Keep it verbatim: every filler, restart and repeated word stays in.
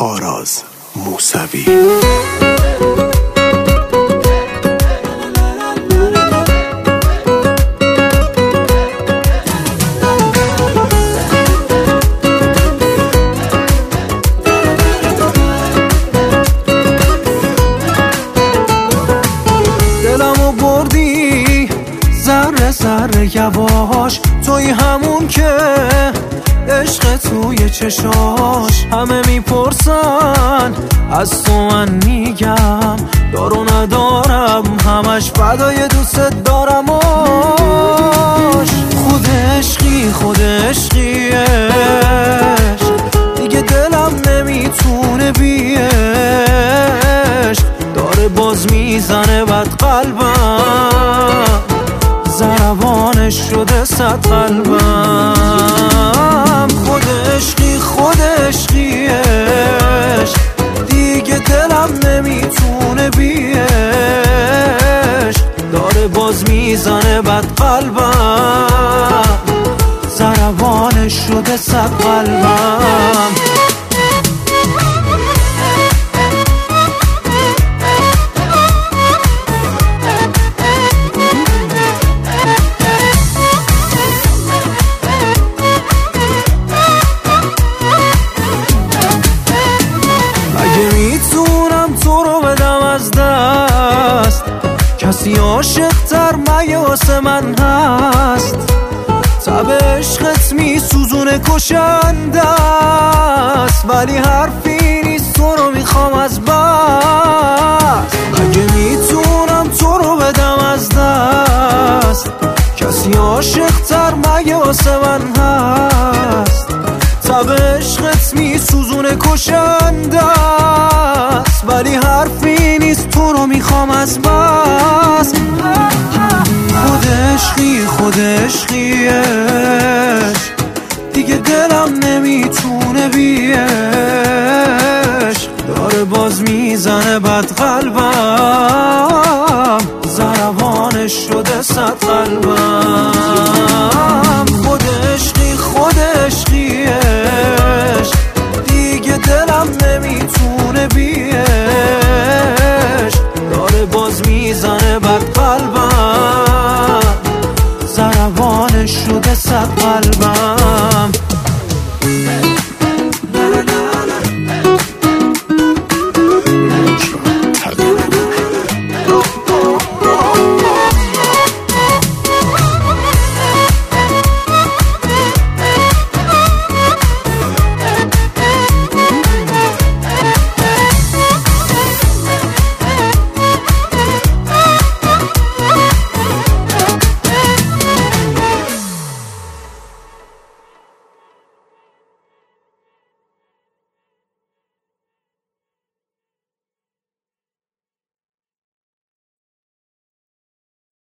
آراز موسوی. دلمو بردی ذره ذره یواش، توی همون که عشق توی چشاش. همه میپرسن از تو، من میگم دارو ندارم، همش فدای دوست دارمش. خود عشقی خود عشقیش دیگه دلم نمیتونه بیش، داره باز میزنه بد قلبم، ضربانش شده صد قلبم. خود عشقی خود عشقیش دیگه دلم نمیتونه بیش، داره باز میزنه بد قلبم، ضربانش شده صد قلبم. کسی عاشق تر مگه واسه من هست؟ تب عشقت میسوزونه کشنده است، ولی حرفی نیست تو رو میخوام از بس. مگه میتونم تو رو بدم از دست؟ کسی عاشق تر مگه واسه من هست؟ تب عشقت میسوزونه کشنده است، ولی حرفی نیست تو رو میخوام از بس. خود عشقی خود عشقیش دیگه دلم نمیتونه بیش، داره باز میزنه بد قلبم، ضربانش شده صد قلبم.